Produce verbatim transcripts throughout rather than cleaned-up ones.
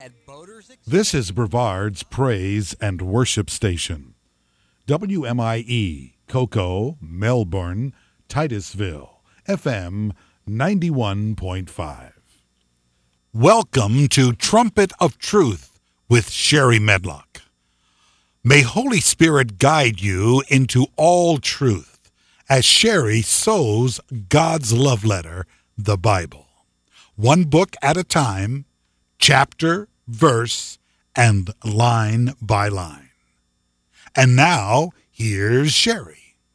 at Boaters Exchange. This is Brevard's Praise and Worship Station. W M I E, Cocoa, Melbourne, Titusville, F M ninety-one point five. Welcome to Trumpet of Truth with Sherry Medlock. May Holy Spirit guide you into all truth as Sherry sows God's love letter, the Bible. One book at a time, chapter, verse, and line by line. And now, here's Sherry.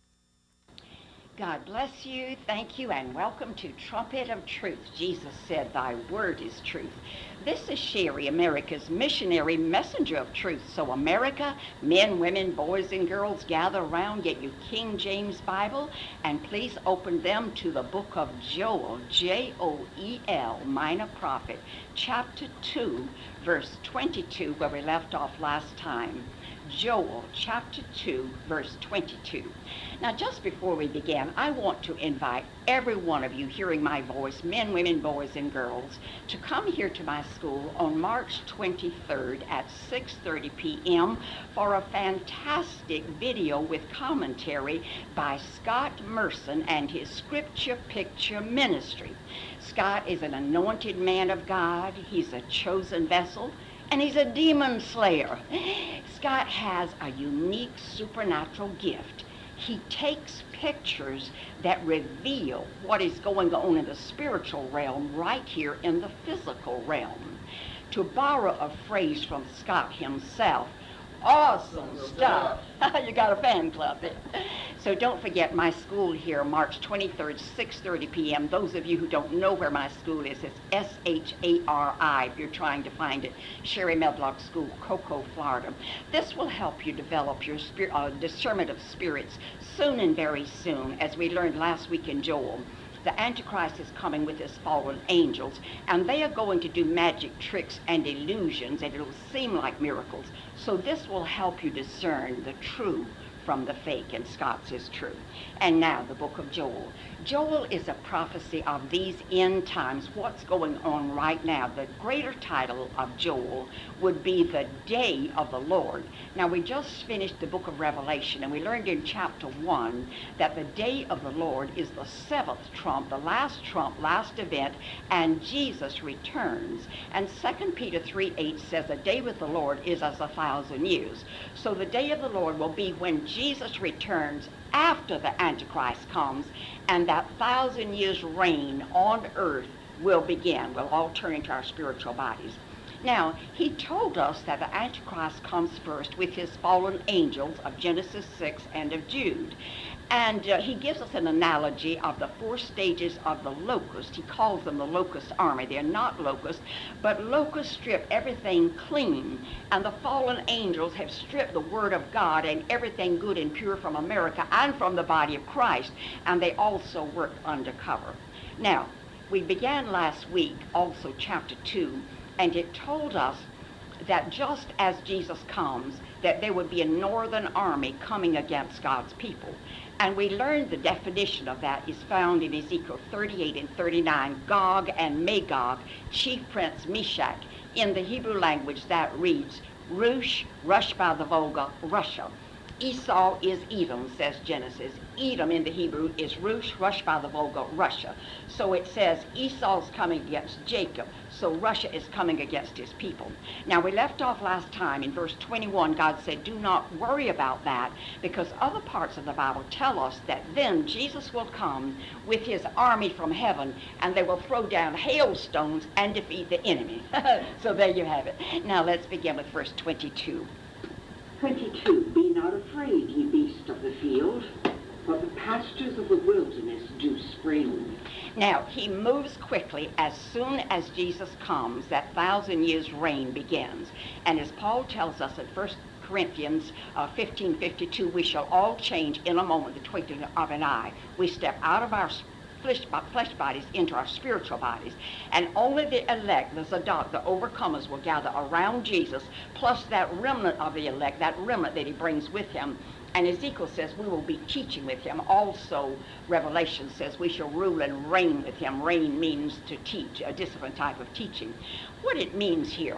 God bless you, thank you, and welcome to Trumpet of Truth. Jesus said, thy word is truth. This is Sherry, America's missionary messenger of truth. So America, men, women, boys, and girls, gather around, get your King James Bible, and please open them to the book of Joel, J O E L, minor prophet, chapter two, verse twenty-two, where we left off last time. Joel chapter two, verse twenty-two. Now, just before we begin, I want to invite every one of you hearing my voice, men, women, boys, and girls, to come here to my school on March twenty-third at six thirty p.m. for a fantastic video with commentary by Scott Merson and his Scripture Picture Ministry. Scott is an anointed man of God. He's a chosen vessel. And he's a demon slayer. Scott has a unique supernatural gift. He takes pictures that reveal what is going on in the spiritual realm right here in the physical realm. To borrow a phrase from Scott himself, awesome stuff. You got a fan club there. So don't forget my school here, March twenty-third, six thirty p.m. Those of you who don't know where my school is, it's S H A R I if you're trying to find it. Sherry Medlock School, Cocoa, Florida. This will help you develop your spirit, uh, discernment of spirits soon and very soon, as we learned last week in Joel. The Antichrist is coming with his fallen angels, and they are going to do magic tricks and illusions, and it'll seem like miracles. So this will help you discern the true from the fake, and Scott's is true. And now the book of Joel. Joel is a prophecy of these end times, what's going on right now. The greater title of Joel would be the day of the Lord. Now, we just finished the book of Revelation, and we learned in chapter one that the day of the Lord is the seventh trump, the last trump, last event, and Jesus returns. And Second Peter three eight says the day with the Lord is as a thousand years. So the day of the Lord will be when Jesus returns after the Antichrist comes, and that thousand years reign on earth will begin. We'll all turn into our spiritual bodies. Now, he told us that the Antichrist comes first with his fallen angels of Genesis six and of Jude. And uh, he gives us an analogy of the four stages of the locust. He calls them the locust army. They're not locusts, but locusts strip everything clean. And the fallen angels have stripped the word of God and everything good and pure from America and from the body of Christ. And they also work undercover. Now, we began last week, also chapter two, and it told us that just as Jesus comes, that there would be a northern army coming against God's people. And we learned the definition of that is found in Ezekiel thirty-eight and thirty-nine, Gog and Magog, chief prince Meshach. In the Hebrew language that reads, Rush, Rush by the Volga, Russia. Esau is Edom, says Genesis. Edom in the Hebrew is Rush, Rush by the Volga, Russia. So it says Esau's coming against Jacob. So Russia is coming against his people. Now, we left off last time in verse twenty-one. God said, do not worry about that, because other parts of the Bible tell us that then Jesus will come with his army from heaven, and they will throw down hailstones and defeat the enemy. So there you have it. Now, let's begin with verse twenty-two. twenty-two. Be not afraid, ye beasts of the field, for the pastures of the wilderness do spring. Now, he moves quickly. As soon as Jesus comes, that thousand years reign begins. And as Paul tells us in First Corinthians uh, fifteen fifty-two, we shall all change in a moment, the twinkling of an eye. We step out of our flesh, flesh bodies into our spiritual bodies, and only the elect, the Zadok, the overcomers, will gather around Jesus, plus that remnant of the elect, that remnant that he brings with him. And Ezekiel says we will be teaching with him. Also, Revelation says we shall rule and reign with him. Reign means to teach, a different type of teaching. What it means here,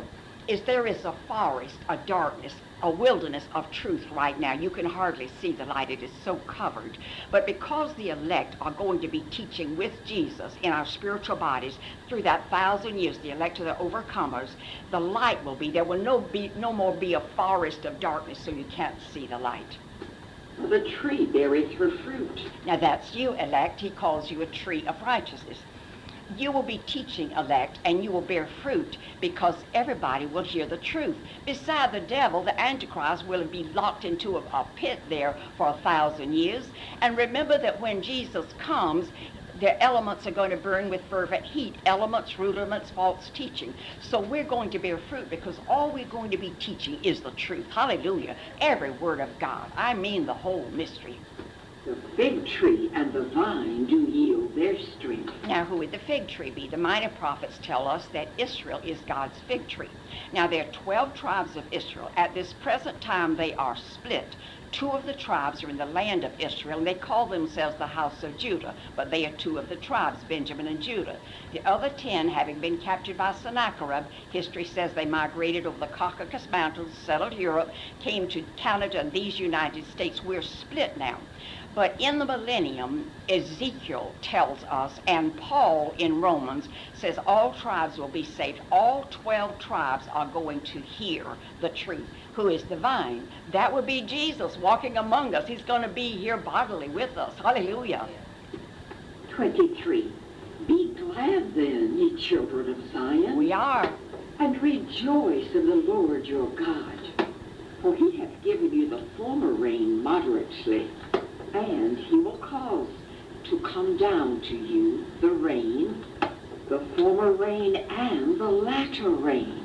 is there is a forest, a darkness, a wilderness of truth right now. You can hardly see the light. It is so covered. But because the elect are going to be teaching with Jesus in our spiritual bodies through that thousand years, the elect are the overcomers, the light will be. There will no, be, no more be a forest of darkness so you can't see the light. The tree beareth her fruit. Now that's you, elect. He calls you a tree of righteousness. You will be teaching, elect, and you will bear fruit because everybody will hear the truth. Beside the devil, the Antichrist will be locked into a, a pit there for a thousand years. And remember that when Jesus comes, the elements are going to burn with fervent heat. Elements, rudiments, false teaching. So we're going to bear fruit because all we're going to be teaching is the truth. Hallelujah. Every word of God. I mean the whole mystery. The fig tree and the vine do yield their strength. Now, who would the fig tree be? The minor prophets tell us that Israel is God's fig tree. Now, there are twelve tribes of Israel. At this present time, they are split. Two of the tribes are in the land of Israel, and they call themselves the house of Judah, but they are two of the tribes, Benjamin and Judah. The other ten, having been captured by Sennacherib, history says they migrated over the Caucasus Mountains, settled Europe, came to Canada and these United States. We're split now. But in the millennium, Ezekiel tells us, and Paul in Romans says all tribes will be saved. All twelve tribes are going to hear the tree, who is the vine. That would be Jesus walking among us. He's going to be here bodily with us. Hallelujah. twenty-three. Be glad then, ye children of Zion. We are. And rejoice in the Lord your God. For he hath given you the former rain moderately, and he will cause to come down to you the rain, the former rain and the latter rain,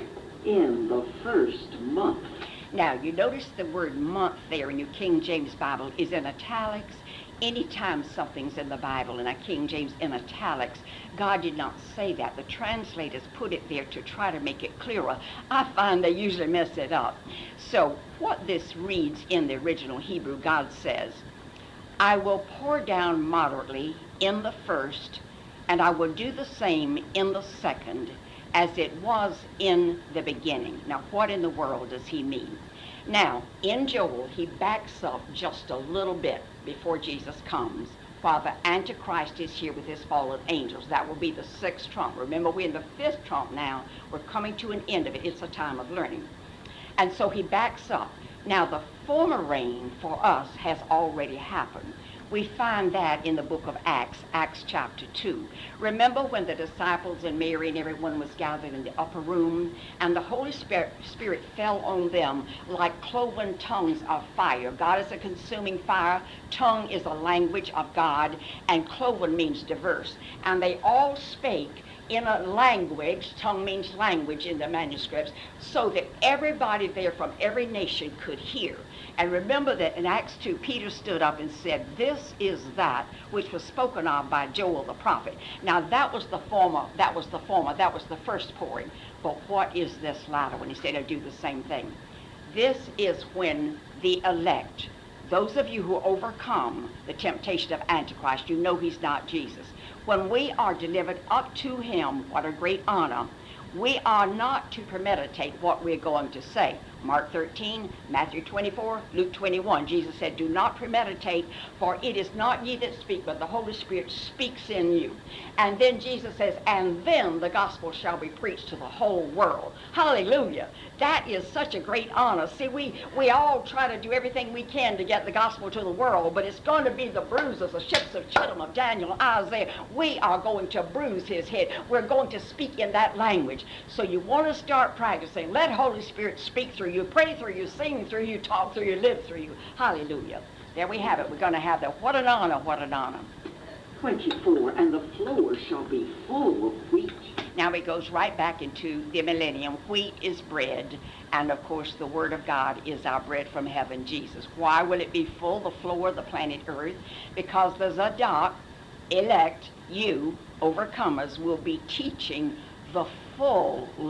in the first month. Now, you notice the word month there in your King James Bible is in italics. Anytime something's in the Bible in a King James in italics, God did not say that. The translators put it there to try to make it clearer. I find they usually mess it up. So what this reads in the original Hebrew, God says, I will pour down moderately in the first, and I will do the same in the second, as it was in the beginning. Now, what in the world does he mean? Now, in Joel, he backs up just a little bit before Jesus comes, while the Antichrist is here with his fallen angels. That will be the sixth trump. Remember, we're in the fifth trump now. We're coming to an end of it. It's a time of learning. And so he backs up. Now, the former rain for us has already happened. We find that in the book of Acts, Acts chapter two. Remember when the disciples and Mary and everyone was gathered in the upper room, and the Holy Spirit, Spirit fell on them like cloven tongues of fire. God is a consuming fire. Tongue is a language of God, and cloven means diverse. And they all spake in a language, tongue means language in the manuscripts, so that everybody there from every nation could hear. And remember that in Acts two, Peter stood up and said, this is that which was spoken of by Joel the prophet. Now that was the former, that was the former, that was the first pouring. But what is this latter one? He said, I'll do the same thing. This is when the elect, those of you who overcome the temptation of Antichrist, you know he's not Jesus. When we are delivered up to him, what a great honor, we are not to premeditate what we're going to say. Mark thirteen, Matthew twenty-four, Luke twenty-one. Jesus said, do not premeditate, for it is not ye that speak, but the Holy Spirit speaks in you. And then Jesus says, and then the gospel shall be preached to the whole world. Hallelujah. That is such a great honor. See, we, we all try to do everything we can to get the gospel to the world, but it's going to be the bruisers, the ships of Chittim, of Daniel, Isaiah. We are going to bruise his head. We're going to speak in that language. So you want to start practicing. Let Holy Spirit speak through you, pray through you, sing through you, talk through you, live through you. Hallelujah. There we have it. We're going to have that. What an honor, what an honor. twenty-four, and the floor shall be full of wheat. Now it goes right back into the millennium. Wheat is bread, and of course the Word of God is our bread from heaven, Jesus. Why will it be full, the floor of the planet Earth? Because the Zadok, elect, you, overcomers, will be teaching the full loaf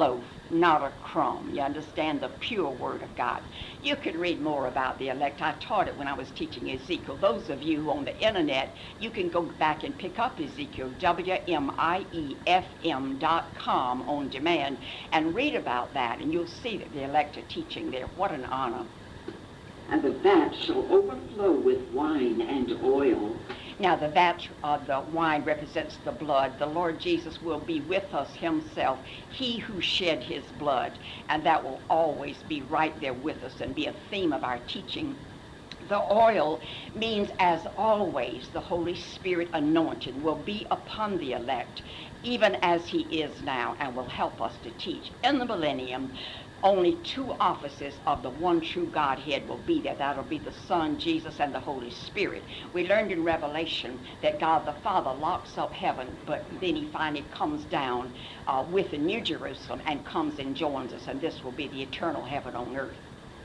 not a crumb. You understand? The pure Word of God. You can read more about the elect. I taught it when I was teaching Ezekiel. Those of you on the internet, you can go back and pick up Ezekiel, W M I E F M dot com on demand, and read about that, and you'll see that the elect are teaching there. What an honor. And the vat shall overflow with wine and oil. Now, the vat of the wine represents the blood. The Lord Jesus will be with us himself, he who shed his blood. And that will always be right there with us and be a theme of our teaching. The oil means, as always, the Holy Spirit anointed will be upon the elect, even as he is now, and will help us to teach. In the millennium, only two offices of the one true Godhead will be there. That'll be the Son, Jesus, and the Holy Spirit. We learned in Revelation that God the Father locks up heaven, but then he finally comes down uh, with the New Jerusalem and comes and joins us, and this will be the eternal heaven on earth.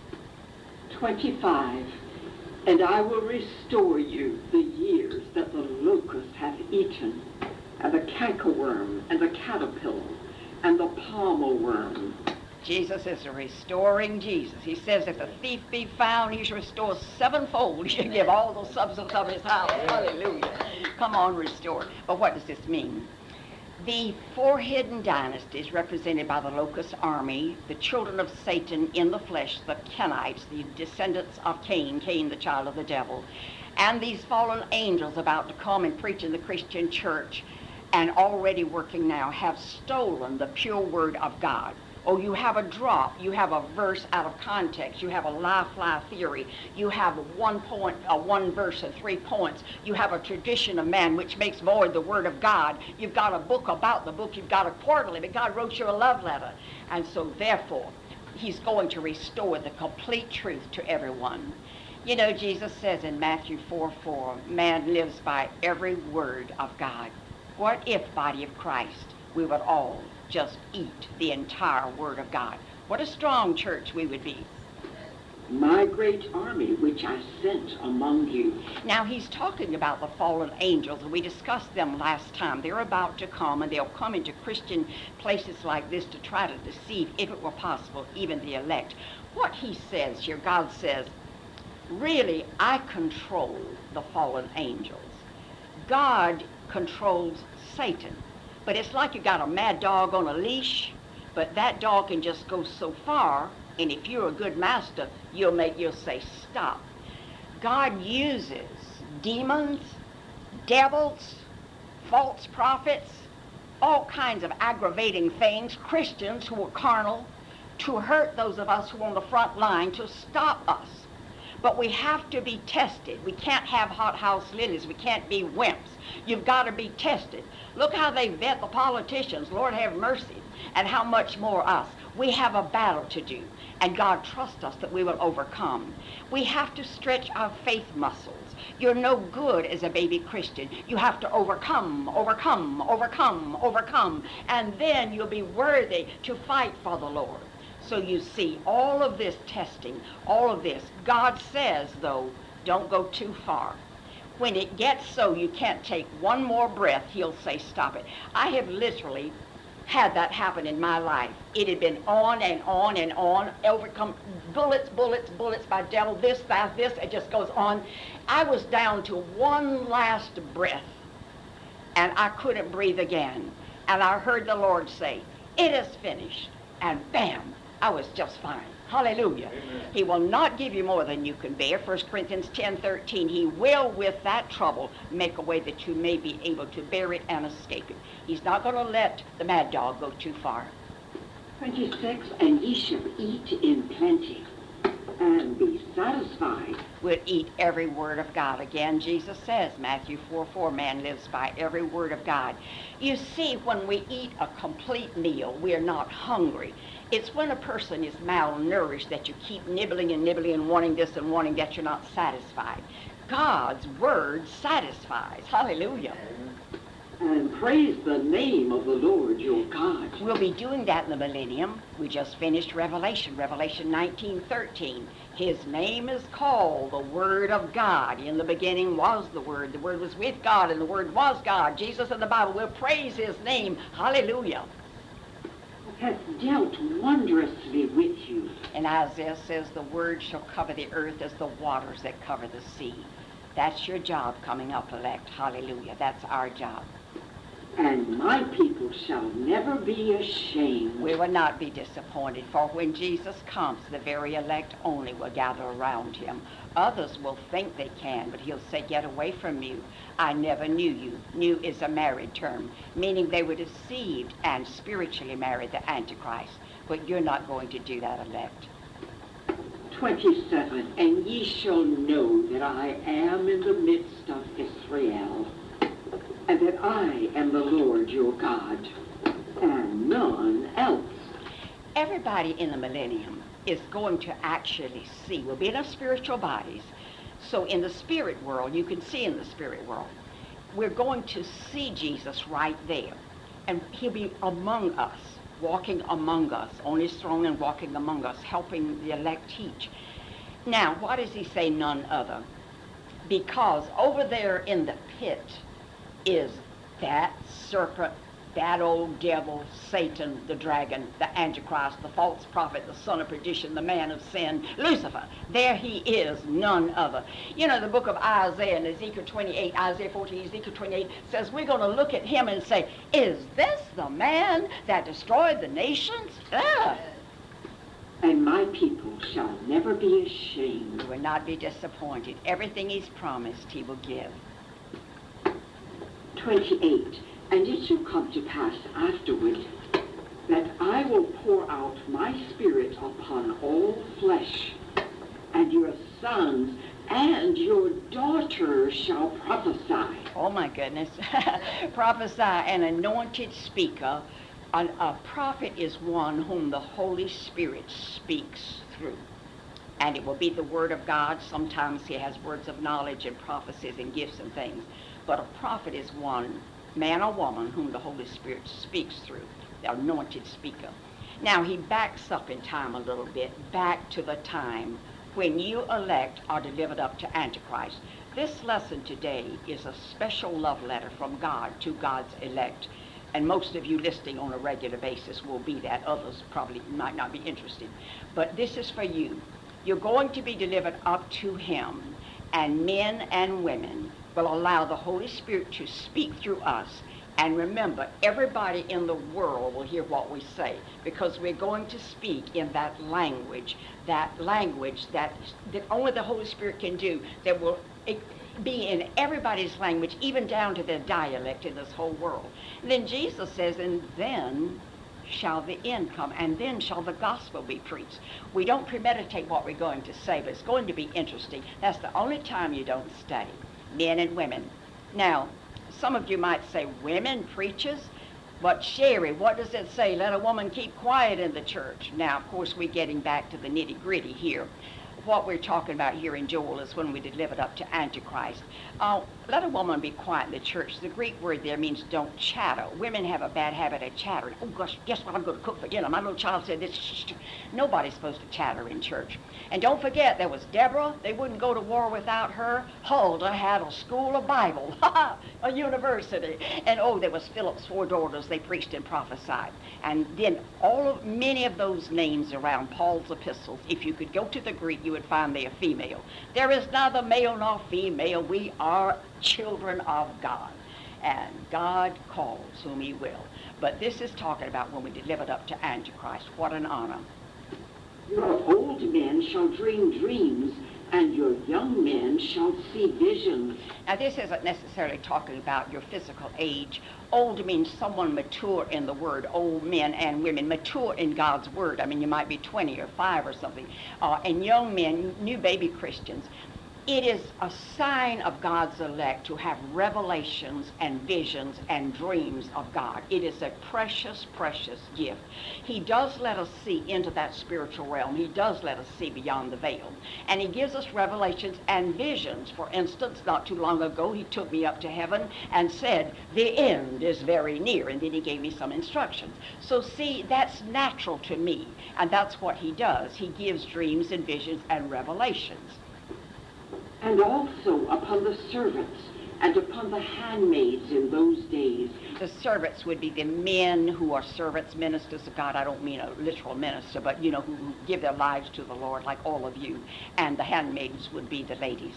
twenty-five. And I will restore you the years that the locust hath eaten, and the cankerworm, and the caterpillar, and the palmer worm. Jesus is a restoring Jesus. He says if the thief be found, he shall restore sevenfold. He shall give all the substance of his house. Hallelujah. Come on, restore. But what does this mean? The four hidden dynasties represented by the locust army, the children of Satan in the flesh, the Kenites, the descendants of Cain, Cain the child of the devil, and these fallen angels about to come and preach in the Christian church and already working now, have stolen the pure word of God. Oh, you have a drop, you have a verse out of context, you have a lie-fly theory, you have a one point, a one verse and three points, you have a tradition of man which makes void the word of God, you've got a book about the book, you've got a quarterly, but God wrote you a love letter. And so therefore, he's going to restore the complete truth to everyone. You know, Jesus says in Matthew four four, man lives by every word of God. What if, body of Christ, we would all just eat the entire word of God? What a strong church we would be. My great army which I sent among you. Now he's talking about the fallen angels, and we discussed them last time. They're about to come, and they'll come into Christian places like this to try to deceive, if it were possible, even the elect. What he says here, God says, really, I control the fallen angels. God controls Satan. But it's like you got a mad dog on a leash, but that dog can just go so far, and if you're a good master, you'll make, you'll say, stop. God uses demons, devils, false prophets, all kinds of aggravating things, Christians who are carnal, to hurt those of us who are on the front line, to stop us. But we have to be tested. We can't have hothouse lilies. We can't be wimps. You've got to be tested. Look how they vet the politicians. Lord have mercy. And how much more us. We have a battle to do. And God trusts us that we will overcome. We have to stretch our faith muscles. You're no good as a baby Christian. You have to overcome, overcome, overcome, overcome. And then you'll be worthy to fight for the Lord. So you see, all of this testing, all of this, God says, though, don't go too far. When it gets so you can't take one more breath, he'll say, stop it. I have literally had that happen in my life. It had been on and on and on, overcome bullets, bullets, bullets by devil, this, that, this, it just goes on. I was down to one last breath, and I couldn't breathe again. And I heard the Lord say, it is finished. And bam, I was just fine. Hallelujah. Amen. He will not give you more than you can bear. First Corinthians ten thirteen. He will, with that trouble, make a way that you may be able to bear it and escape it. He's not going to let the mad dog go too far. twenty-six. And ye shall eat in plenty, and be satisfied. We'll eat every word of God. Again, Jesus says, Matthew four four, man lives by every word of God. You see, when we eat a complete meal, we're not hungry. It's when a person is malnourished that you keep nibbling and nibbling and wanting this and wanting that, you're not satisfied. God's word satisfies. Hallelujah. And praise the name of the Lord your God. We'll be doing that in the millennium. We just finished Revelation, Revelation nineteen thirteen. His name is called the Word of God. In the beginning was the Word. The Word was with God, and the Word was God. Jesus in the Bible will praise his name. Hallelujah. hath dealt wondrously with you. And Isaiah says the word shall cover the earth as the waters that cover the sea. That's your job coming up, elect. Hallelujah. That's our job. And my people shall never be ashamed. We will not be disappointed, for when Jesus comes, the very elect only will gather around him. Others will think they can, but he'll say, get away from you. I never knew you. Knew is a married term, meaning they were deceived and spiritually married the Antichrist. But you're not going to do that, elect. twenty-seven, and ye shall know that I am in the midst of Israel, and that I am the Lord your God, and none else. Everybody in the millennium is going to actually see. We'll be in our spiritual bodies. So in the spirit world, you can see in the spirit world, we're going to see Jesus right there. And he'll be among us, walking among us, on his throne and walking among us, helping the elect teach. Now, why does he say none other? Because over there in the pit is that serpent, that old devil, Satan, the dragon, the Antichrist, the false prophet, the son of perdition, the man of sin, Lucifer. There he is, none other. You know, the book of Isaiah and Ezekiel twenty-eight, Isaiah fourteen, Ezekiel twenty-eight says we're going to look at him and say, is this the man that destroyed the nations? Ah. And my people shall never be ashamed. We will not be disappointed. Everything he's promised, he will give. twenty-eight, and it shall come to pass afterward that I will pour out my spirit upon all flesh, and your sons and your daughters shall prophesy. Oh my goodness. Prophesy, an anointed speaker. A, a prophet is one whom the Holy Spirit speaks through. And it will be the word of God. Sometimes he has words of knowledge and prophecies and gifts and things. But a prophet is one, man or woman, whom the Holy Spirit speaks through, the anointed speaker. Now, he backs up in time a little bit, back to the time when you elect are delivered up to Antichrist. This lesson today is a special love letter from God to God's elect. And most of you listening on a regular basis will be that. Others probably might not be interested. But this is for you. You're going to be delivered up to him, and men and women will allow the Holy Spirit to speak through us. And remember, everybody in the world will hear what we say, because we're going to speak in that language, that language that, that only the Holy Spirit can do, that will it, be in everybody's language, even down to their dialect in this whole world. And then Jesus says, and then shall the end come, and then shall the gospel be preached. We don't premeditate what we're going to say, but it's going to be interesting. That's the only time you don't stay, men and women. Now, some of you might say, women preachers? But Sherry, what does it say? Let a woman keep quiet in the church. Now, of course, we're getting back to the nitty-gritty here. What we're talking about here in Joel is when we delivered up to Antichrist. Uh, let a woman be quiet in the church. The Greek word there means don't chatter. Women have a bad habit of chattering. Oh gosh, guess what I'm going to cook for dinner? My little child said this. Shh, shh. Nobody's supposed to chatter in church. And don't forget, there was Deborah. They wouldn't go to war without her. Huldah had a school of Bible, a university. And oh, there was Philip's four daughters. They preached and prophesied. And then all of many of those names around Paul's epistles, if you could go to the Greek, you would find they are female. There is neither male nor female. We are children of God, and God calls whom he will. But this is talking about when we delivered up to Antichrist. What an honor. Your old men shall dream dreams, and your young men shall see visions. Now, this isn't necessarily talking about your physical age. Old means someone mature in the word. Old men and women mature in God's word. I mean, you might be twenty or five or something. Uh, and young men, new baby Christians. It is a sign of God's elect to have revelations and visions and dreams of God. It is a precious, precious gift. He does let us see into that spiritual realm. He does let us see beyond the veil. And he gives us revelations and visions. For instance, not too long ago, he took me up to heaven and said, the end is very near. And then he gave me some instructions. So see, that's natural to me. And that's what he does. He gives dreams and visions and revelations. And also upon the servants and upon the handmaids in those days. The servants would be the men who are servants, ministers of God. I don't mean a literal minister, but, you know, who, who give their lives to the Lord, like all of you. And the handmaids would be the ladies.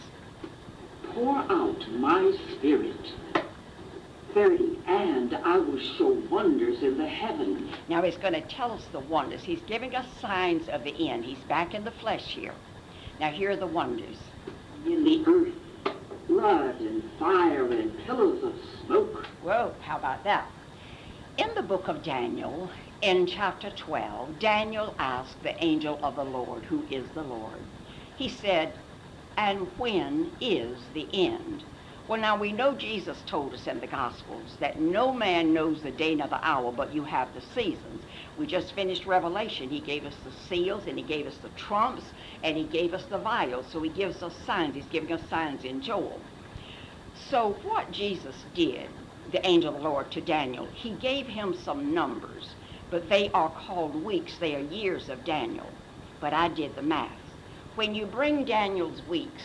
Pour out my spirit. thirty, and I will show wonders in the heavens. Now he's going to tell us the wonders. He's giving us signs of the end. He's back in the flesh here. Now here are the wonders. In the earth, blood and fire and pillars of smoke. Whoa, how about that? In the book of Daniel, in chapter twelve, Daniel asked the angel of the Lord, who is the Lord. He said, and when is the end? Well, now we know Jesus told us in the Gospels that no man knows the day nor the hour, but you have the seasons. We just finished Revelation. He gave us the seals, and he gave us the trumps, and he gave us the vials. So he gives us signs. He's giving us signs in Joel. So what Jesus did, the angel of the Lord, to Daniel, he gave him some numbers, but they are called weeks. They are years of Daniel. But I did the math. When you bring Daniel's weeks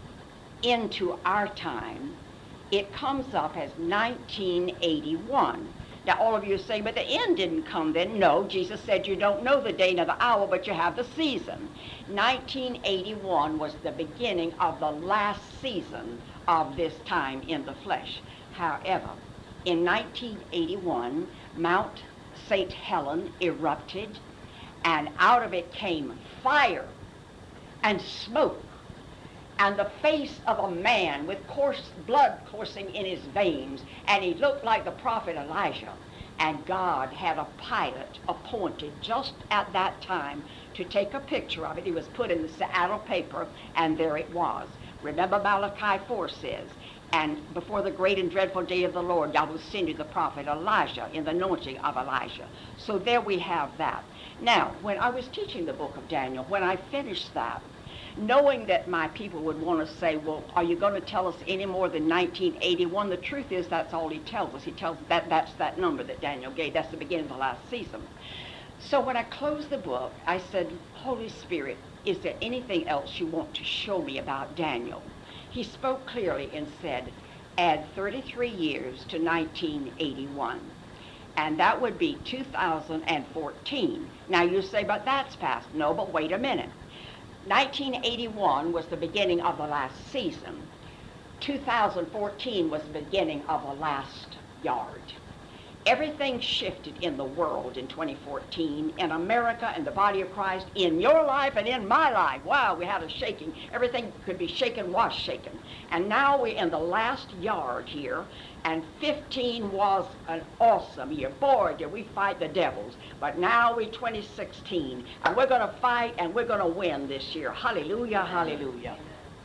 into our time, it comes up as nineteen eighty-one. Now all of you say, but the end didn't come then. No, Jesus said you don't know the day nor the hour, but you have the season. nineteen eighty-one was the beginning of the last season of this time in the flesh. However, in nineteen eighty-one, Mount Saint Helen erupted, and out of it came fire and smoke, and the face of a man with coarse blood coursing in his veins, and he looked like the prophet Elijah. And God had a pilot appointed just at that time to take a picture of it. He was put in the Seattle paper, and there it was. Remember Malachi four says, and before the great and dreadful day of the Lord, God will send you the prophet Elijah in the anointing of Elijah. So there we have that. Now, when I was teaching the book of Daniel, when I finished that, knowing that my people would want to say, well, are you going to tell us any more than nineteen eighty-one? The truth is, that's all he tells us. He tells that that's that number that Daniel gave. That's the beginning of the last season. So when I closed the book, I said, Holy Spirit, is there anything else you want to show me about Daniel? He spoke clearly and said, add thirty-three years to nineteen eighty-one. And that would be two thousand fourteen. Now you say, but that's past. No, but wait a minute. nineteen eighty-one was the beginning of the last season. two thousand fourteen was the beginning of the last yard. Everything shifted in the world in twenty fourteen, in America, in the body of Christ, in your life and in my life. Wow, we had a shaking. Everything could be shaken was shaken. And now we're in the last yard here, and fifteen was an awesome year. Boy, did we fight the devils. But now we're twenty sixteen, and we're going to fight, and we're going to win this year. Hallelujah, hallelujah.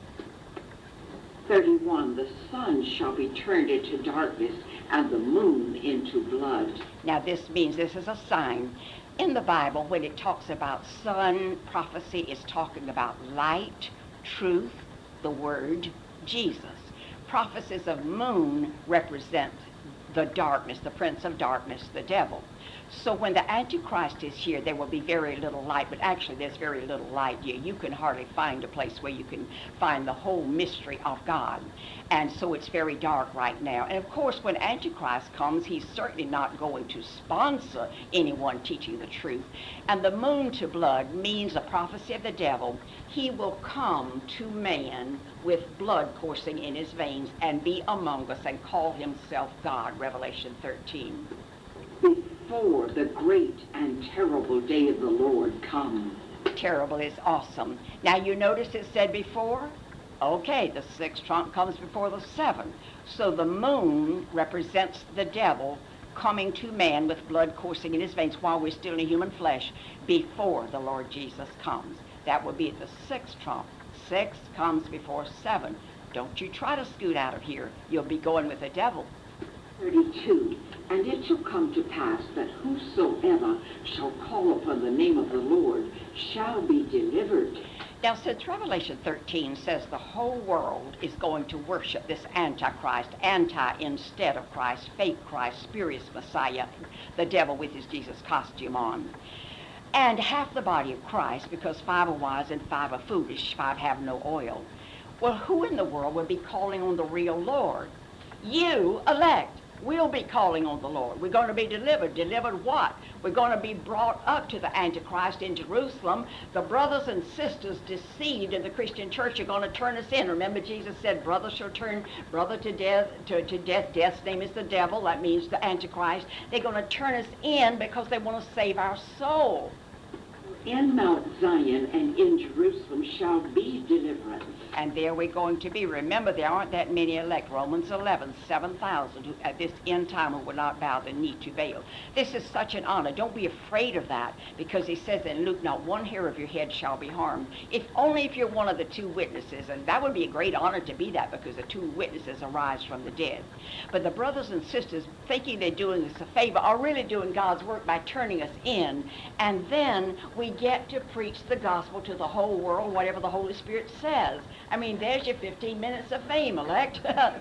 thirty-one, the sun shall be turned into darkness, and the moon into blood. Now this means this is a sign. In the Bible, when it talks about sun, prophecy is talking about light, truth, the word, Jesus. Prophecies of moon represent the darkness, the prince of darkness, the devil. So when the Antichrist is here, there will be very little light, but actually there's very little light here. You can hardly find a place where you can find the whole mystery of God. And so it's very dark right now. And of course, when Antichrist comes, he's certainly not going to sponsor anyone teaching the truth. And the moon to blood means a prophecy of the devil. He will come to man with blood coursing in his veins and be among us and call himself God, Revelation thirteen. Before the great and terrible day of the Lord comes. Terrible is awesome. Now you notice it said before? Okay, the sixth trump comes before the seventh. So the moon represents the devil coming to man with blood coursing in his veins while we're still in human flesh before the Lord Jesus comes. That will be at the sixth trump. Six comes before seven. Don't you try to scoot out of here. You'll be going with the devil. thirty-two. And it shall come to pass that whosoever shall call upon the name of the Lord shall be delivered. Now, since Revelation thirteen says the whole world is going to worship this Antichrist, anti instead of Christ, fake Christ, spurious Messiah, the devil with his Jesus costume on, and half the body of Christ, because five are wise and five are foolish, five have no oil. Well, who in the world would be calling on the real Lord? You elect will be calling on the Lord. We're going to be delivered. Delivered what? We're going to be brought up to the Antichrist in Jerusalem. The brothers and sisters deceived in the Christian church are going to turn us in. Remember, Jesus said, brother shall turn brother to death, to, to death. Death's name is the devil. That means the Antichrist. They're going to turn us in because they want to save our soul. In Mount Zion and in Jerusalem shall be deliverance. And there we're going to be. Remember, there aren't that many elect. Romans eleven, seven thousand who at this end time who will not bow the knee to Baal. This is such an honor. Don't be afraid of that, because he says in Luke, not one hair of your head shall be harmed. If only if you're one of the two witnesses, and that would be a great honor to be that, because the two witnesses arise from the dead. But the brothers and sisters, thinking they're doing us a favor, are really doing God's work by turning us in, and then we get to preach the gospel to the whole world, whatever the Holy Spirit says. I mean, there's your fifteen minutes of fame, elect.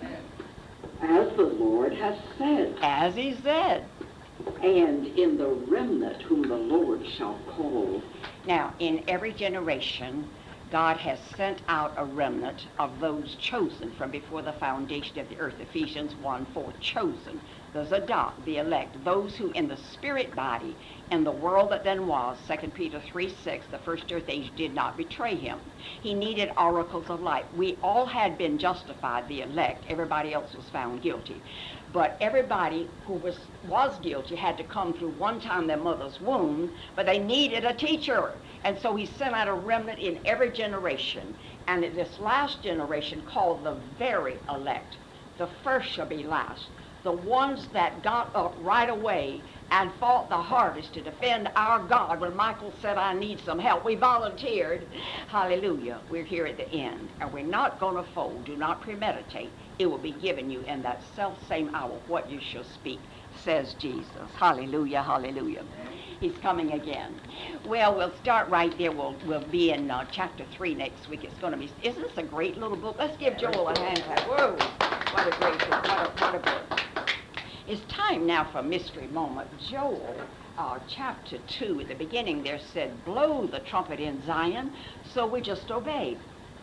As the Lord has said. As he said. And in the remnant whom the Lord shall call. Now, in every generation, God has sent out a remnant of those chosen from before the foundation of the earth. Ephesians one four, chosen. The Zadok, the elect, those who in the spirit body, in the world that then was, Second Peter three six, the first earth age did not betray him. He needed oracles of light. We all had been justified, the elect. Everybody else was found guilty. But everybody who was, was guilty had to come through one time their mother's womb, but they needed a teacher. And so he sent out a remnant in every generation. And in this last generation, called the very elect, the first shall be last. The ones that got up right away and fought the hardest to defend our God when Michael said, I need some help. We volunteered. Hallelujah. We're here at the end. And we're not going to fold. Do not premeditate. It will be given you in that self-same hour what you shall speak, says Jesus. Hallelujah, hallelujah. He's coming again. Well, we'll start right there. We'll, we'll be in uh, chapter three next week. It's going to be, isn't this a great little book? Let's give Joel a hand clap. Whoa, what a great book. What a, what a book. It's time now for a mystery moment. Joel, uh, chapter two, at the beginning there said, blow the trumpet in Zion, so we just obeyed.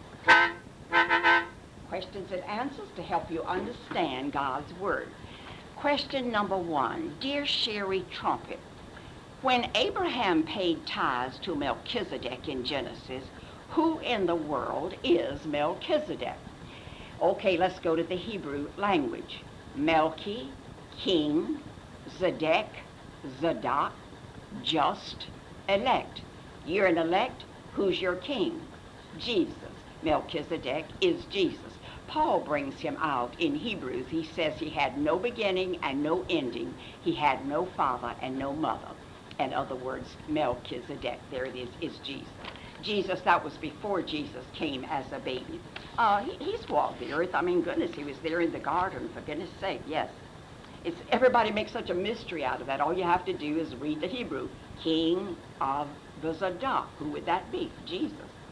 Questions and answers to help you understand God's word. Question number one, dear Sherry Trumpet, when Abraham paid tithes to Melchizedek in Genesis, who in the world is Melchizedek? Okay, let's go to the Hebrew language. Melchi, king, Zedek, Zadok, just, elect. You're an elect. Who's your king? Jesus. Melchizedek is Jesus. Paul brings him out in Hebrews. He says he had no beginning and no ending. He had no father and no mother. In other words, Melchizedek, there it is, is Jesus. Jesus, that was before Jesus came as a baby. Uh, he, he's walked the earth. I mean, goodness, he was there in the garden, for goodness sake, yes. It's, everybody makes such a mystery out of that. All you have to do is read the Hebrew. King of the Zadok. Who would that be? Jesus.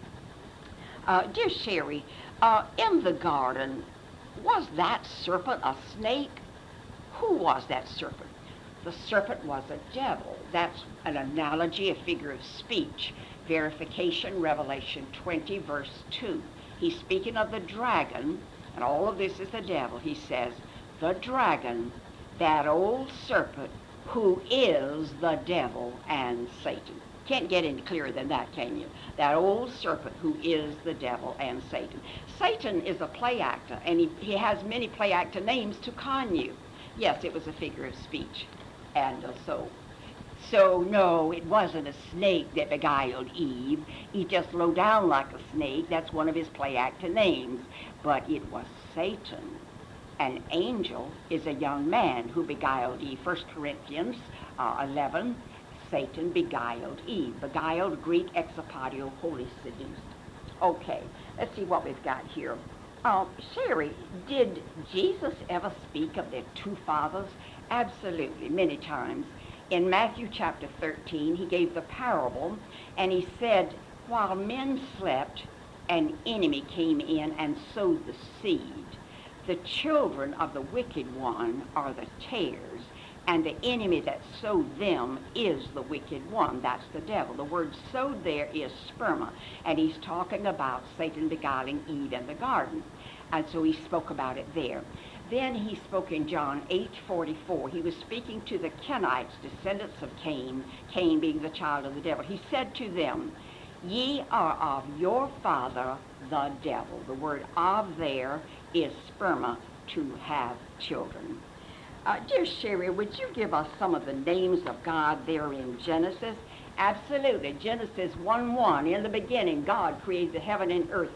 Uh, dear Sherry, uh, in the garden, was that serpent a snake? Who was that serpent? The serpent was a devil. That's an analogy, a figure of speech. Verification, Revelation twenty, verse two. He's speaking of the dragon, and all of this is the devil. He says, the dragon, that old serpent, who is the devil and Satan. Can't get any clearer than that, can you? That old serpent who is the devil and Satan. Satan is a play actor, and he, he has many play actor names to con you. Yes, it was a figure of speech. And uh, so, so no, it wasn't a snake that beguiled Eve. He just low down like a snake. That's one of his play actor names. But it was Satan. An angel is a young man who beguiled Eve. First Corinthians uh, eleven. Satan beguiled Eve. Beguiled, Greek, exapodio, wholly seduced. Okay, let's see what we've got here. Uh, Sherry, did Jesus ever speak of their two fathers? Absolutely, many times. In Matthew chapter thirteen, he gave the parable, and he said, while men slept, an enemy came in and sowed the seed. The children of the wicked one are the tares, and the enemy that sowed them is the wicked one. That's the devil. The word sowed there is sperma, and he's talking about Satan beguiling Eve in the garden. And so he spoke about it there. Then he spoke in John eight forty-four. He was speaking to the Kenites, descendants of Cain, Cain being the child of the devil. He said to them, ye are of your father, the devil. The word of there is sperma, to have children. Uh, dear Sherry, would you give us some of the names of God there in Genesis? Absolutely. Genesis one one, in the beginning, God created the heaven and earth.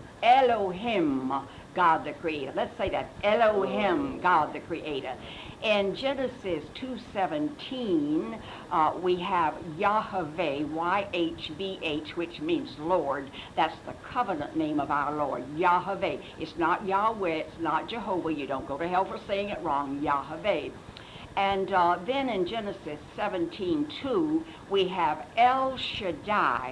Elohim, God the Creator. Let's say that. Elohim, God the Creator. In Genesis two seventeen, uh, we have Yahweh, Y H V H, which means Lord. That's the covenant name of our Lord, Yahweh. It's not Yahweh, it's not Jehovah. You don't go to hell for saying it wrong, Yahweh. And uh, then in Genesis seventeen two, we have El Shaddai,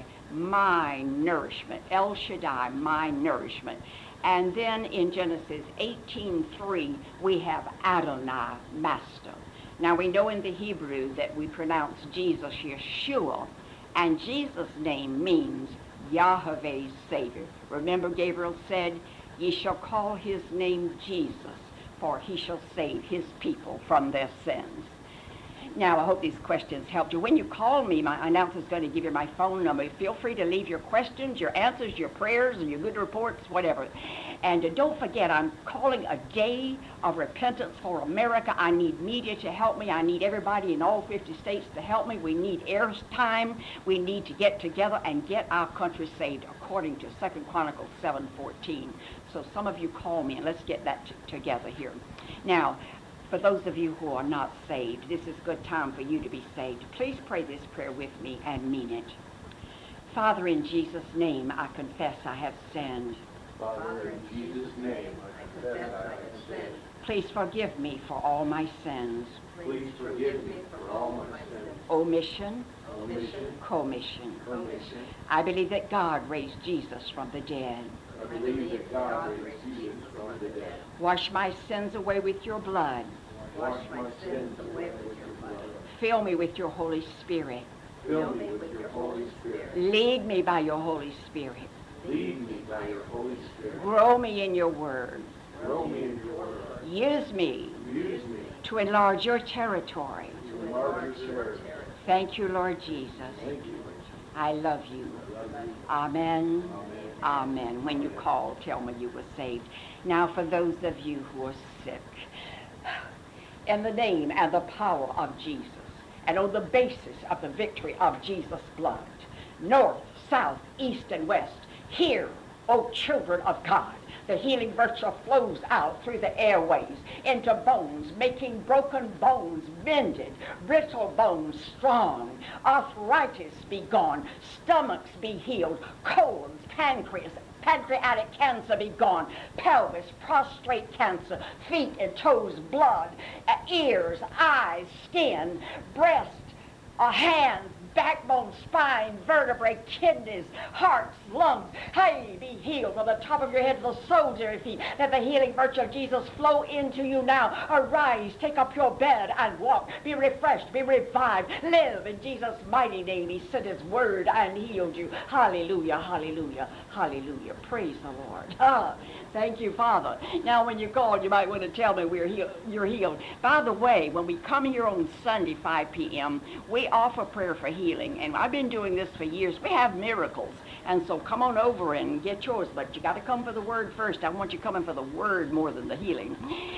my nourishment. El Shaddai, my nourishment. And then in Genesis eighteen three, we have Adonai, master. Now we know in the Hebrew that we pronounce Jesus Yeshua, and Jesus' name means Yahweh's Savior. Remember Gabriel said, ye shall call his name Jesus, for he shall save his people from their sins. Now, I hope these questions helped you. When you call me, my announcer is going to give you my phone number. Feel free to leave your questions, your answers, your prayers, and your good reports, whatever. And uh, don't forget, I'm calling a day of repentance for America. I need media to help me. I need everybody in all fifty states to help me. We need air time. We need to get together and get our country saved, according to Second Chronicles seven fourteen. So some of you call me, and let's get that t- together here. Now, for those of you who are not saved, this is a good time for you to be saved. Please pray this prayer with me and mean it. Father, in Jesus' name, I confess I have sinned. Father, in Jesus' name, I confess I have sinned. Please forgive me for all my sins. Please forgive me for all my sins. Omission, Omission, commission. commission. I believe that God raised Jesus from the dead. I believe that God raised Jesus from the dead. Wash my sins away with your blood. Wash my sins away with your blood. Fill me with your Holy Spirit. Fill me with your Holy Spirit. Lead me by your Holy Spirit. Lead me by your Holy Spirit. Grow me in your word. Grow me in your word. Use me Use me to enlarge your territory. to enlarge your territory. Thank you, Lord Jesus. Thank you. I love you. I love you. Amen. Amen. Amen. When you call, tell me you were saved. Now, for those of you who are sick, in the name and the power of Jesus, and on the basis of the victory of Jesus' blood, north, south, east, and west, hear, O children of God. The healing virtue flows out through the airways into bones, making broken bones mended, brittle bones strong, arthritis be gone, stomachs be healed, colons, pancreas, pancreatic cancer be gone, pelvis, prostate cancer, feet and toes, blood, uh, ears, eyes, skin, breast, uh, hands, backbone, spine, vertebrae, kidneys, hearts, lungs. Hey, be healed from the top of your head to the soles of your feet. Let the healing virtue of Jesus flow into you now. Arise, take up your bed and walk. Be refreshed, be revived. Live in Jesus' mighty name. He sent his word and healed you. Hallelujah, hallelujah, hallelujah. Praise the Lord. Ah, thank you, Father. Now, when you call, you might want to tell me we're healed, you're healed. By the way, when we come here on Sunday, five p.m., we offer prayer for healing. And I've been doing this for years. We have miracles. And so come on over and get yours. But you got to come for the word first. I want you coming for the word more than the healing.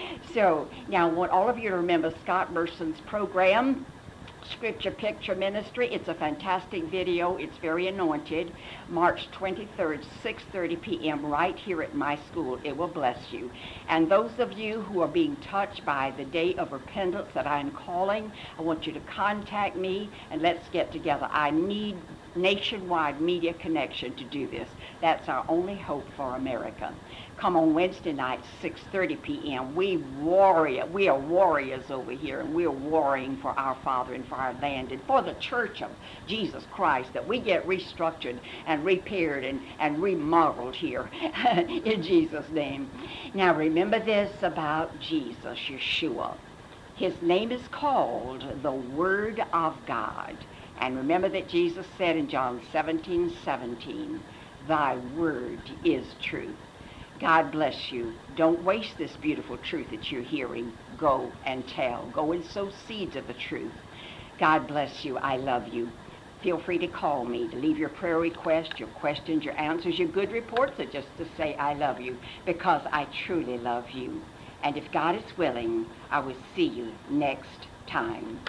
So now I want all of you to remember Scott Merson's program, Scripture Picture Ministry. It's a fantastic video. It's very anointed. March twenty-third, six thirty p.m. right here at my school. It will bless you. And those of you who are being touched by the day of repentance that I'm calling, I want you to contact me and let's get together. I need nationwide media connection to do this. That's our only hope for America. Come on Wednesday night, six thirty p.m. We warrior, we are warriors over here, and we're warring for our Father and for our land and for the church of Jesus Christ, that we get restructured and repaired and, and remodeled here in Jesus' name. Now remember this about Jesus, Yeshua. His name is called the Word of God. And remember that Jesus said in John seventeen seventeen, thy word is truth. God bless you. Don't waste this beautiful truth that you're hearing. Go and tell. Go and sow seeds of the truth. God bless you. I love you. Feel free to call me, to leave your prayer requests, your questions, your answers, your good reports, or just to say I love you, because I truly love you. And if God is willing, I will see you next time.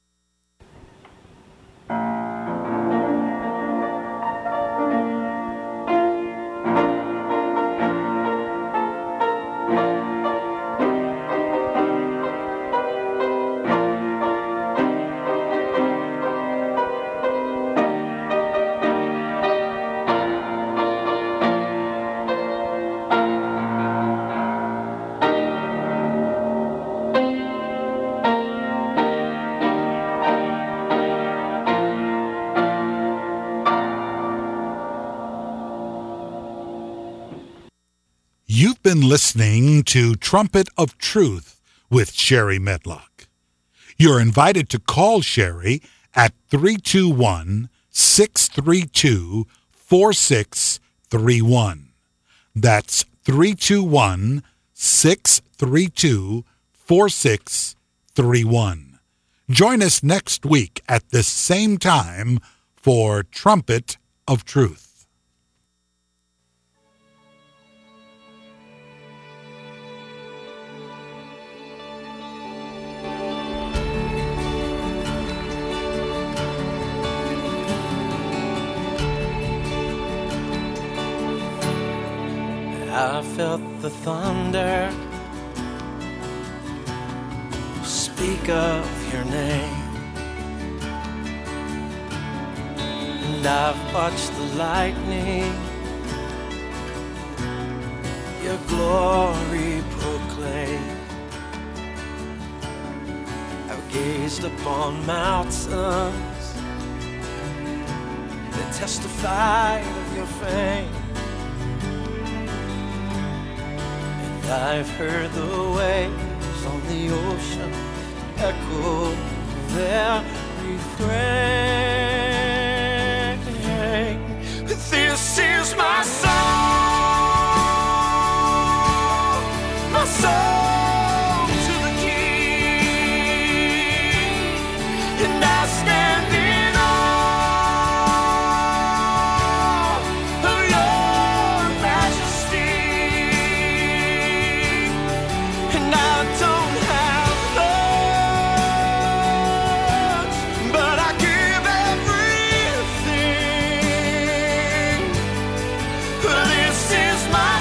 You've been listening to Trumpet of Truth with Sherry Medlock. You're invited to call Sherry at three two one, six three two, four six three one. That's three two one, six three two, four six three one. Join us next week at this same time for Trumpet of Truth. I felt the thunder speak of your name, and I've watched the lightning your glory proclaim. I've gazed upon mountains that testify of your fame. I've heard the waves on the ocean echo their refrain. This is my song, my song to the King, and I stand in awe of your majesty. And I don't have much, but I give everything. This is my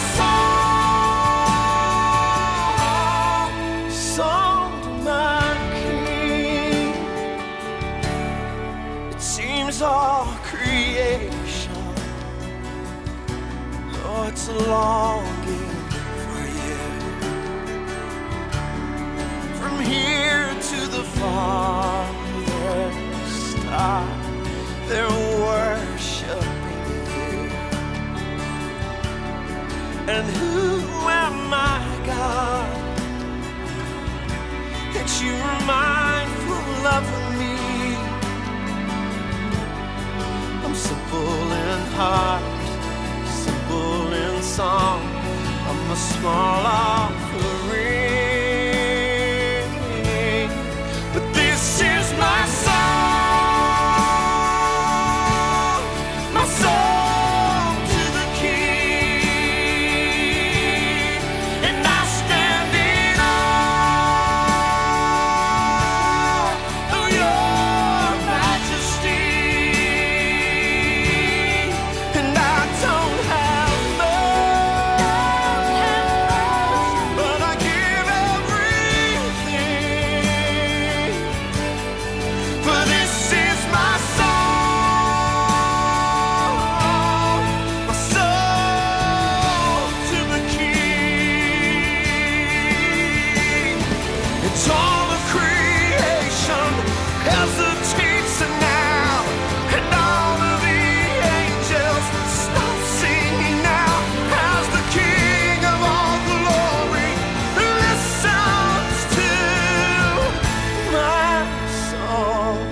song, song to my King. It seems all creation, oh, it's a longing for you. From here to the farthest star, they're worshiping you. And who am I, God, that you are mindful of me? I'm simple in heart, simple in song. I'm a small offering, but this is my song, my song to the King, and I stand in awe of your majesty. And I don't have much, but I give everything. For this is my song, my song to the King. It's all of creation hesitates now, and all of the angels stop singing now, as the King of all glory listens to my song.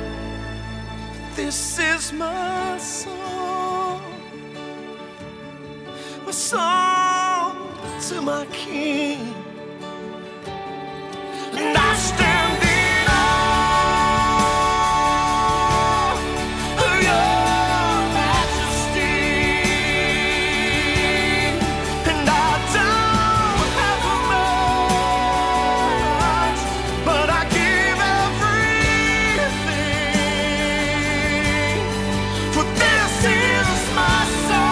This is my song, my song to my King. And I stand in awe of your majesty. And I don't have much, but I give everything. For this is my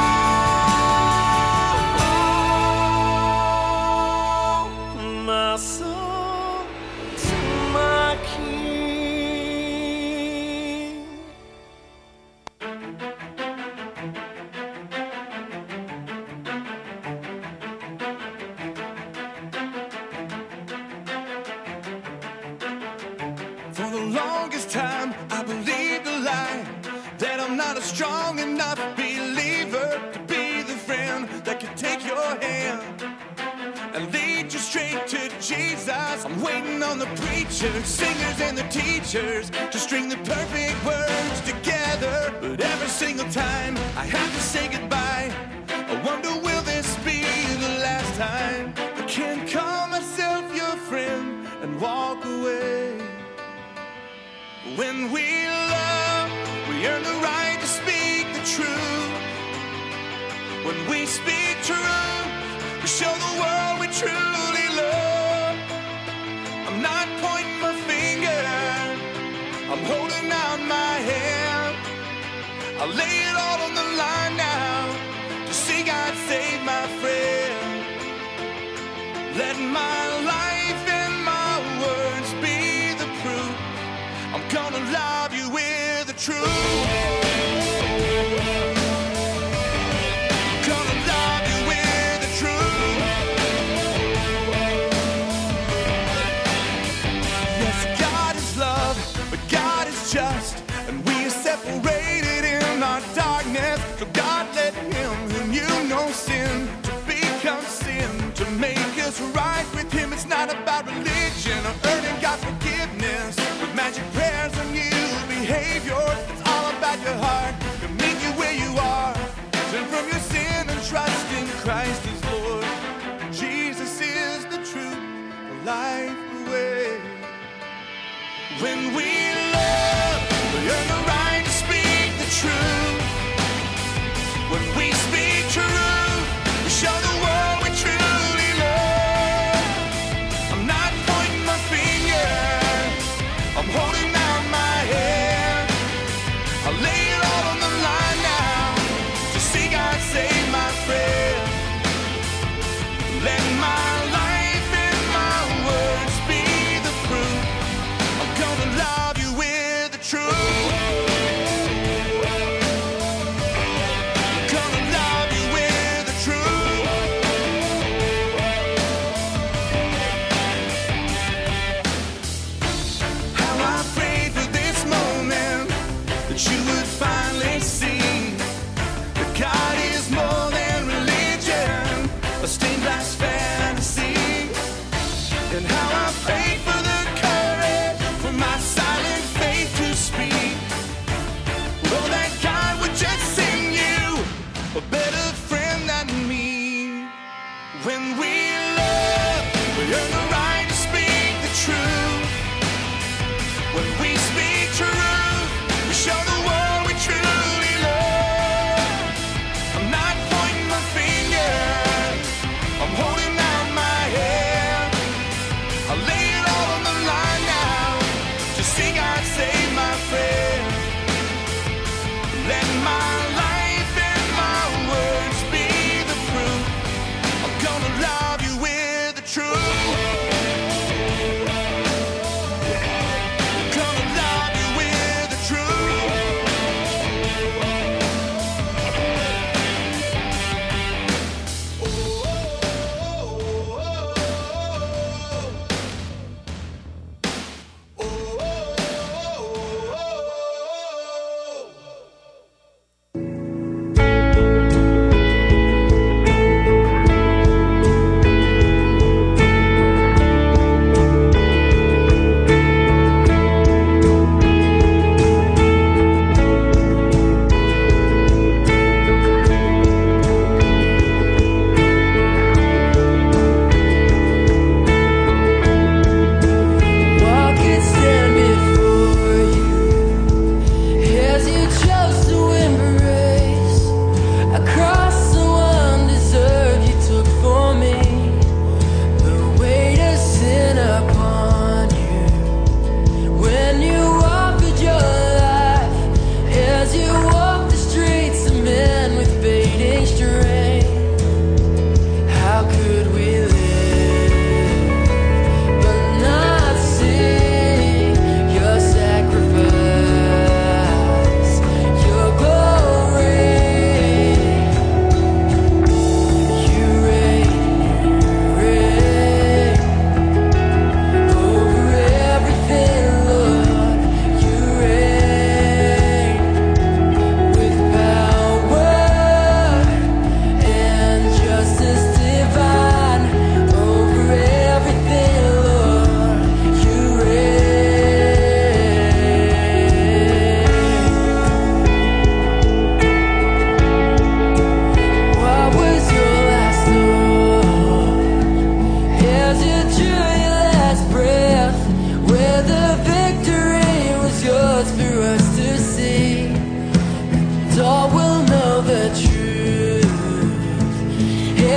song, my song to my King. For the longest time, I believed a lie that I'm not a strong enough believer to be the friend that could take your hand and lead you straight to Jesus. I'm waiting on the preachers, singers, and the teachers to string the perfect words together. But every single time I have to say goodbye, I wonder, will this be the last time I can call myself your friend and walk away? When we love, we earn the right to speak the truth. When we speak truth, we show the world we truly love. I'm not pointing my finger, I'm holding out my hand. I'll lay it all on the line now to see God save my friend. Let my life and my words be the proof. I'm gonna love you with the truth. Gonna love you with the truth. Yes, God is love, but God is just, and we are separated in our darkness. So God let him who knew no sin to become sin to make us right with him. It's not about religion or earning God's forgiveness with magic prayers and new behavior. It's all about your heart. He'll meet you where you are. Turn from your sin and trust in Christ as Lord. Jesus is the truth, the life, the way. When we love, we earn the right to speak the truth. When we speak truth, we show the world we truly love. I'm not pointing my finger, I'm holding out my hand. I'll lay it all on the line now to see God save my friend.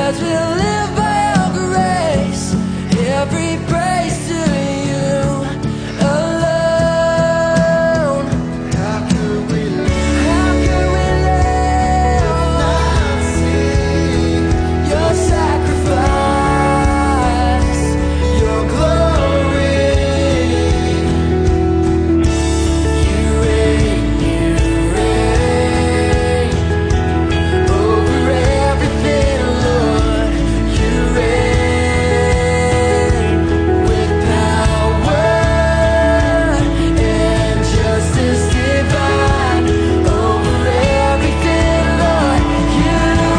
'cause we live by your grace. Every praise to you alone. How could we live? How could we live not seeing your sacrifice, your glory? You reign, you reign over everything, Lord. You reign with power and justice divine over everything, Lord. You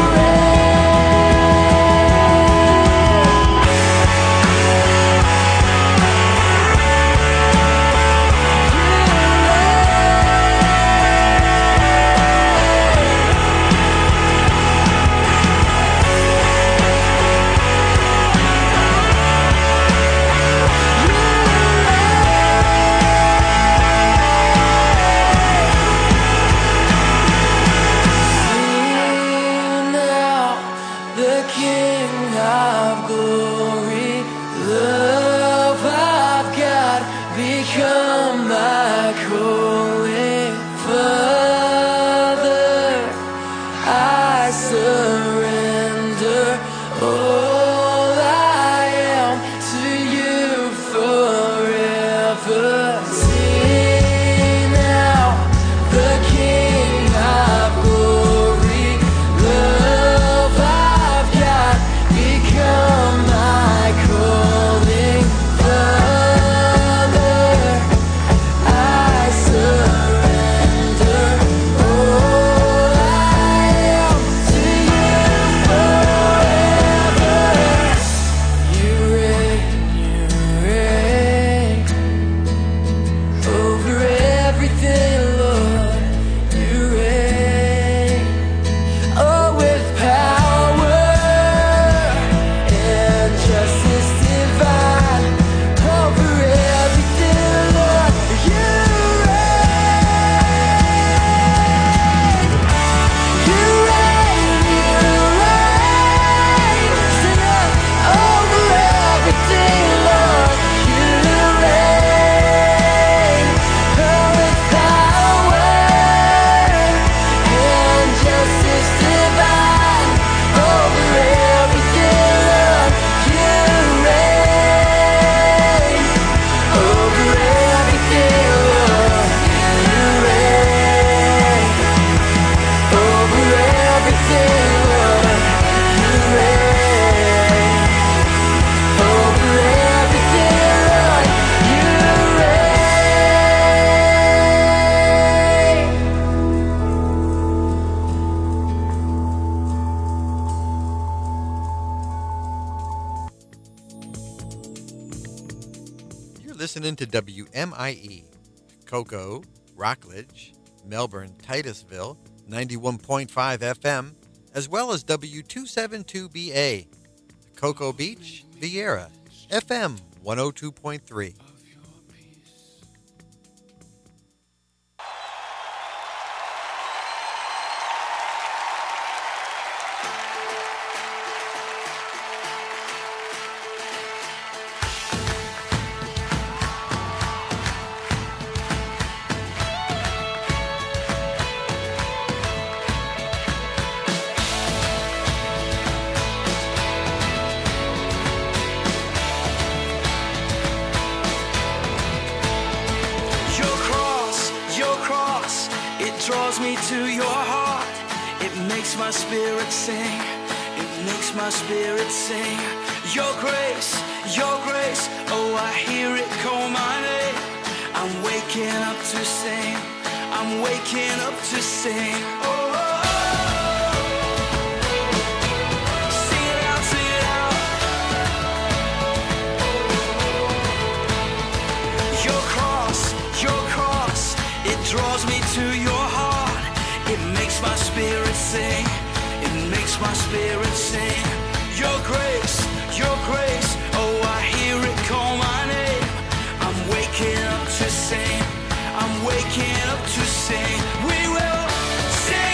now the King of glory, love of God, become my calling. Father, I surrender all I am to you forever. Sing now, the King of glory, love of God, become my calling. Father, I surrender all I am to you forever. You reign, you reign over everything, Lord. You reign, oh, with power and justice divine over everything, Lord. You reign, you reign, you reign. Sing it over everything, Lord. You reign, oh, with power and justice divine over everything, Lord. You reign over everything, Lord. You reign over everything, Lord. You reign over everything, Lord. You reign. You're listening to W M I E, Cocoa, Rockledge, Melbourne, Titusville, ninety-one point five F M, as well as W two seventy-two B A, Cocoa Beach, Vieira, F M one oh two point three. Your cross, your cross, it draws me to your heart. It makes my spirit sing. It makes my spirit sing. Your grace, your grace, oh, I hear it call my name. I'm waking up to sing. I'm waking up to sing. Oh, oh, oh. Sing it out, sing it out. Your cross, your cross, it draws me to your heart. It makes my spirit sing. It makes my spirit sing. Your grace, your grace, oh, I hear it call my name. I'm waking up to sing. I'm waking up to sing. We will sing.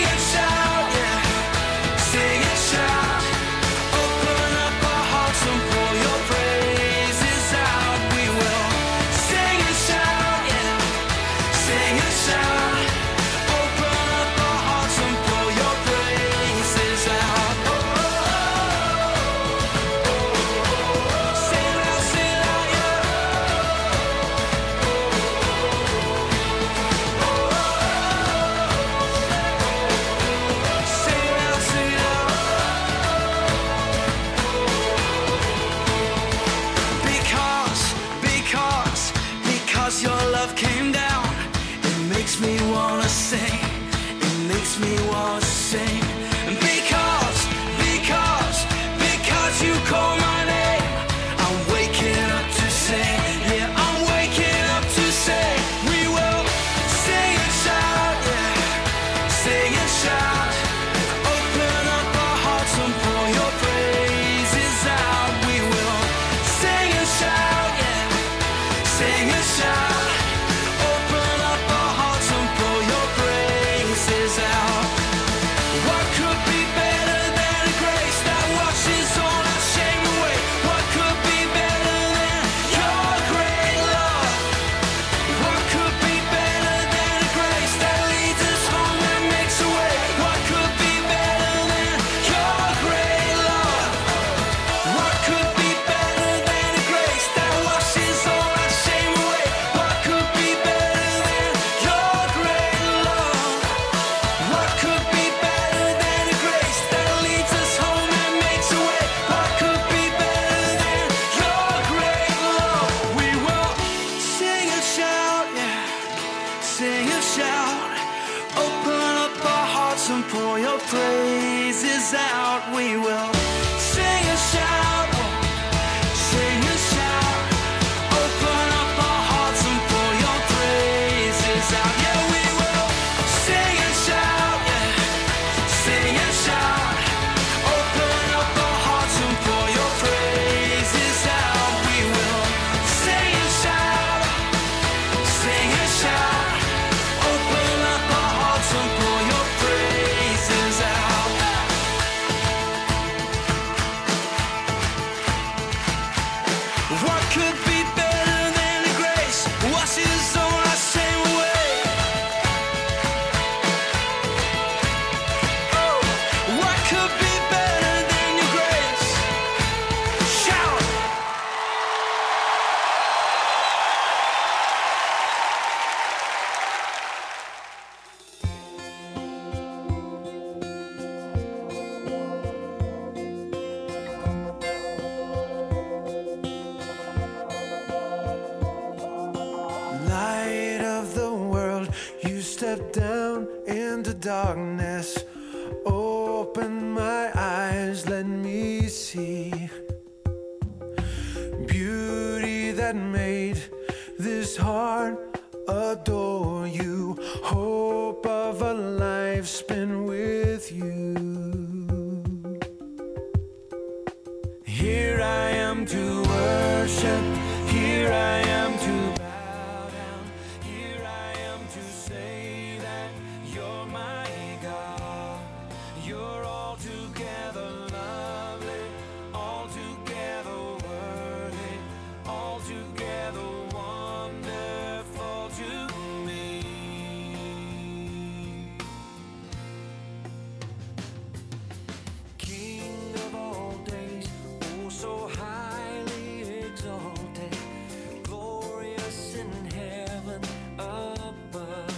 out. We will sing and shout, sing and shout. Open up our hearts and pour your praises out. Yeah, we will sing and shout, yeah, sing and shout. Open up our hearts and pour your praises out. We will sing and shout, sing and shout. Open up our hearts and pour your praises out. What could be better than the grace washes all our shame away? Oh, what could be better than your grace? Shout! Light of the world, you step down into darkness. Open my eyes, let me see beauty that made this heart adore you. Hope of a life spent with you. Here I am to worship, here I am to bow down, here I am to say that you're my God. You're altogether lovely, altogether worthy, altogether wonderful to me. King of all days, oh so highly exalted, glorious in heaven above.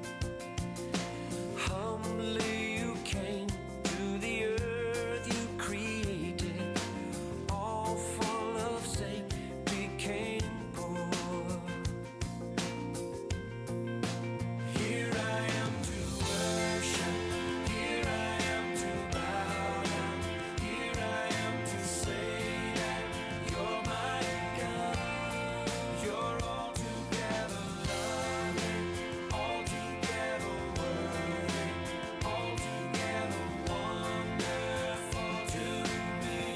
Humbly you came to the earth you created, all for love's sake became poor. Here I am to worship, here I am to bow down, here I am to say that you're my God. You're altogether lovely, altogether worthy, altogether wonderful to me.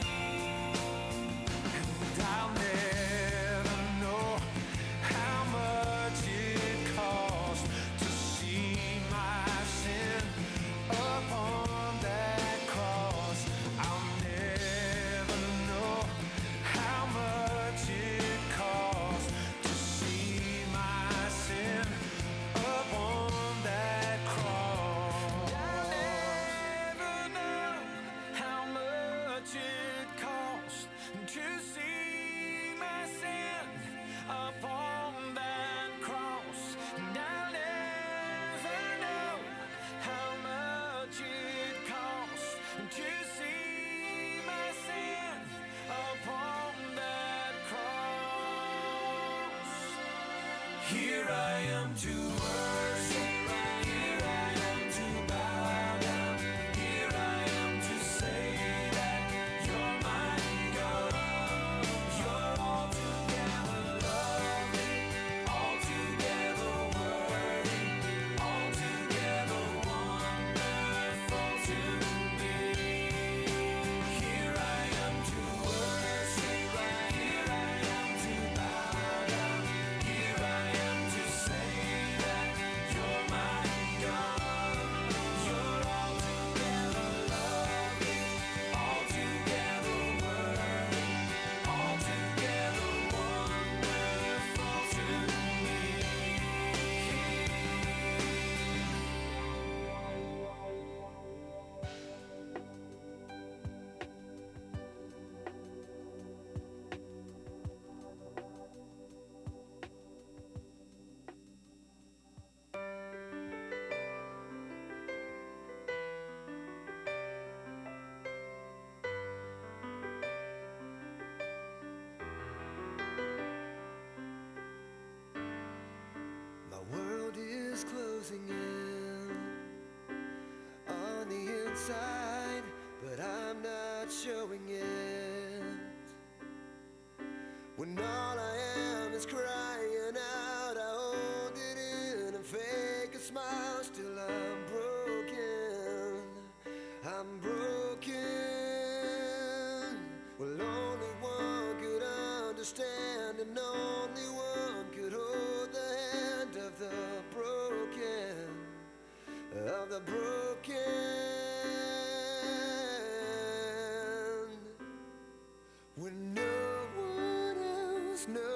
And I'll never know how much it cost to see my sin upon that cross. I'll never know how much it cost to see my sin upon that cross. I'll never know how much it cost to see my sin upon that cross. And I'll never know how much it cost to see my sin upon that cross. Here I am to worship, here I am to bow down, here I am to say that you're my God. You're altogether lovely, altogether worthy, altogether wonderful to me. Here I am to worship, here I am to bow down, here I am to say that you're my God. You're altogether lovely, altogether worthy, altogether wonderful to me. My world is closing in on the inside, but showing it. When all I am is crying out, I hold it in and fake a smile. Still I'm broken, I'm broken. Well, only one could understand, and only one could hold the hand of the broken, of the broken. When no one else knows